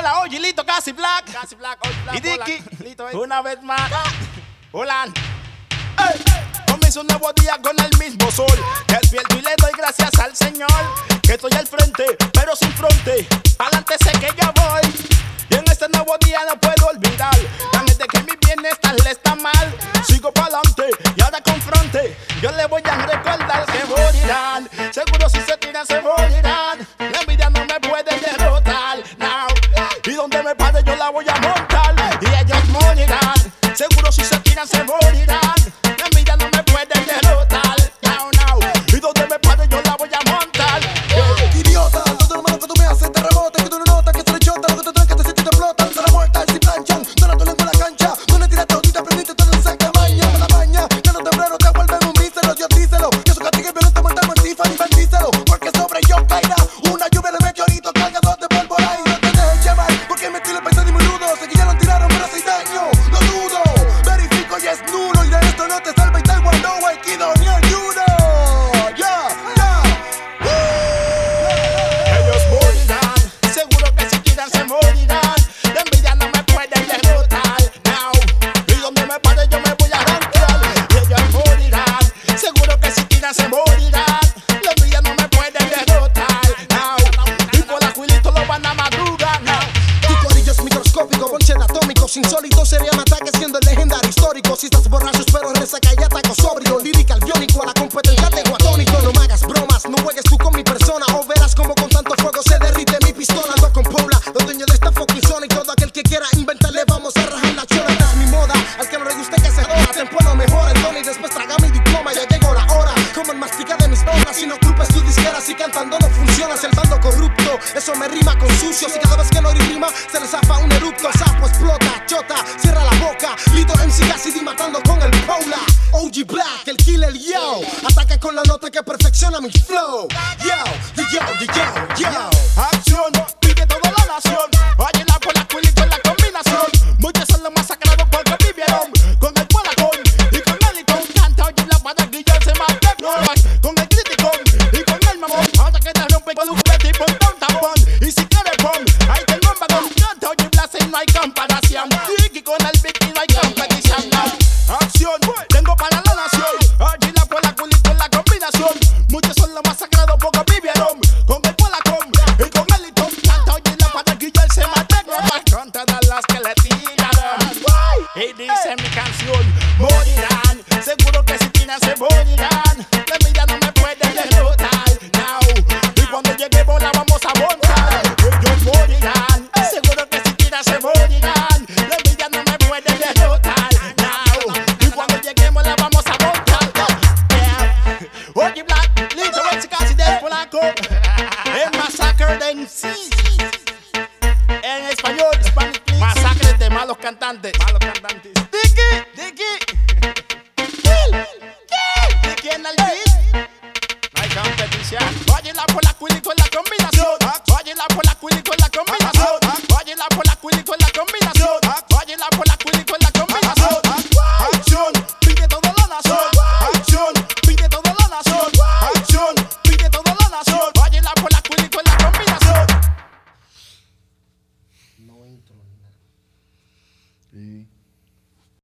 hola, oye, Lito, Casi Black. Casi Black, oye, Black, Y Dicky, Lito, una vez más. Hola. Comienzo un nuevo día con el mismo sol. Despierto y le doy gracias al Señor. Que estoy al frente, pero sin fronte. Adelante sé que ya voy. Y en este nuevo día no puedo olvidar la gente que mi bienestar le está mal. Sigo para adelante y ahora confronte. Yo le voy a recordar que morirán. Seguro si se tiran se morirán. La envidia no me puede derrotar. Now. Y donde me pare yo la voy a montar. Y ellos morirán. Seguro si se tiran se morirán. La envidia no me puede derrotar. Now, now. Y donde me pare yo la voy a montar. Idiota, todo lo malo que tú me haces te rebota. Que tú no notas que se le chota. Lo que te tranca te sientes te explota. Se la muerta y si planchan. Dona tu lengua en la cancha. No le tiras todita, aprendiste todo el saca maña. Para la maña, ya no temprano te vuelven un mísero. Dios díselo. Que su castigo es violento, mortal, Tiffany, bendícelo. Porque sobre yo caerá una lluvia de meteoritos cargados de pólvora. Y no te dejes llevar, porque mi estilo es pesado y muy rudo. Sé que ya lo tiraron, pero soy daño. Lo dudo, verifico y es nulo. Y de esto no te salva y tal cual no hay kido ni ayuno. Ellos morirán, seguro que si tiran se morirán. La envidia no me puede derrotar. Now. Y donde me pare yo me voy a arrancar. Y ellos morirán, seguro que si tiran se morirán. La envidia no me puede derrotar. Now. Y por la cuilito lo van a madrugar. Now. Tu corillo es microscópico, bolchen atómicos, insólitos, sería ataque siendo el legendario histórico. Si estás borracho, espero resaca y ataco sobrio. Lírica al biónico, a la competencia tengo atónico. No me hagas bromas, no juegues tú con mi persona. O verás como con tanto fuego se derrite mi pistola. Ando con Paula, los dueños de esta fucking zona. Y todo aquel que quiera inventarle, vamos a rajar la chola. Esta es mi moda, al que no le guste que se joda. Tiempo no mejora el tono y después traga mi diploma. Ya llegó la hora, como el mastica de mis notas. Si no culpes tus disqueras y cantando no funciona. El bando corrupto, eso me rima con sucio. Si cada vez que no rima, se le zafa un eructo. Sapo explota, chota, cierra la boca. Lito MC Cassidy matando con el Paula. OG Black, el killer, yo. Ataca con la nota que perfecciona mi flow. Yo. Acción, pide toda la nación. Óyela por la cuilito en la combinación. Muchos son los masacrados porque vivieron con el Polacón y con el Icon. Canta, óyela para guillarse más de con el Criticón y con el mamón. Hasta que te rompe con un juguete y ponte un tapón. Y si quieres pon, ahí tengo un vagón. Canta, óyela si no hay comparación. Dicky con el Big y no hay competición. Acción, tengo para la nación. Óyela por la cuilito en la combinación. Muchos son los masacrados porque vivieron con el Polacón y con el Icon. Canta, óyela para guillarse más de con todas las que le tiraron. Y dice mi canción, morirán. Seguro que si tiran se morirán. La envidia no me puede derrotar. Now. Y cuando lleguemos la vamos a montar. Ellos morirán. Seguro que si tiran se morirán. La envidia no me puede derrotar. Now. Y cuando lleguemos la vamos a montar. Yeah. Oye Black, Lito, casi del polaco. El Massacre de MC. En español, Spanish, please. Masacres de malos cantantes. Dicky. Dicky en el beat. No hay competición. Óyela por la cuilito en la combinación. Óyela por la cuilito.